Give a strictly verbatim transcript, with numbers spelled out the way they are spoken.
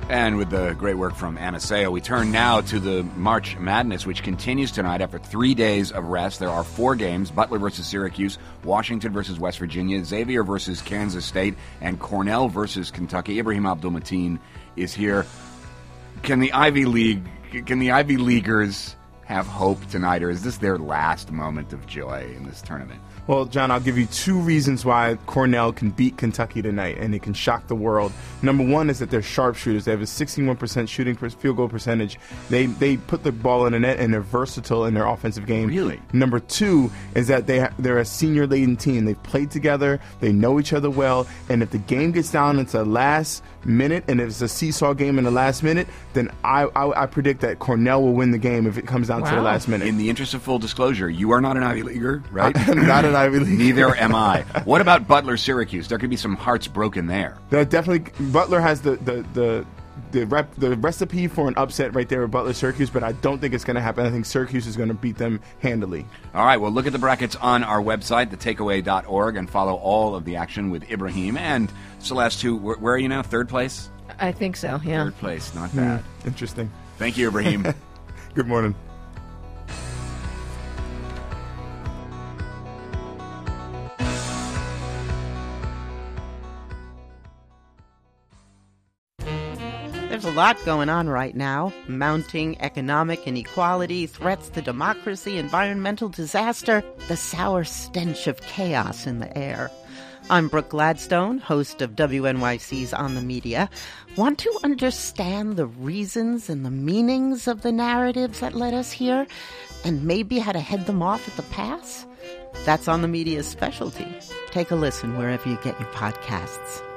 And with the great work from Anna Seo, we turn now to the March Madness, which continues tonight after three days of rest. There are four games: Butler versus Syracuse, Washington versus West Virginia, Xavier versus Kansas State, and Cornell versus Kentucky. Ibrahim Abdul-Mateen is here. Can the Ivy League, can the Ivy Leaguers have hope tonight, or is this their last moment of joy in this tournament? Well, John, I'll give you two reasons why Cornell can beat Kentucky tonight, and it can shock the world. Number one is that they're sharpshooters. They have a sixty-one percent shooting per field goal percentage. They they put the ball in the net, and they're versatile in their offensive game. Really? Number two is that they ha- they're a senior-laden team. They've played together. They know each other well. And if the game gets down into the last minute, and if it's a seesaw game in the last minute, then I I, I predict that Cornell will win the game if it comes down wow. to the last minute. In the interest of full disclosure, you are not an Ivy Leaguer, right? I'm not an Ivy Leaguer. Neither am I. What about Butler-Syracuse? There could be some hearts broken there. There definitely, Butler has the the the the, rep, the recipe for an upset right there with Butler-Syracuse, but I don't think it's going to happen. I think Syracuse is going to beat them handily. All right, well, look at the brackets on our website, the takeaway dot org, and follow all of the action with Ibrahim and Celeste, who, where, where are you now? Third place? I think so, yeah. Third place, not bad. Mm, interesting. Thank you, Ibrahim. Good morning. There's a lot going on right now. Mounting economic inequality, threats to democracy, environmental disaster, the sour stench of chaos in the air. I'm Brooke Gladstone, host of W N Y C's On the Media. Want to understand the reasons and the meanings of the narratives that led us here, and maybe how to head them off at the pass? That's On the Media's specialty. Take a listen wherever you get your podcasts.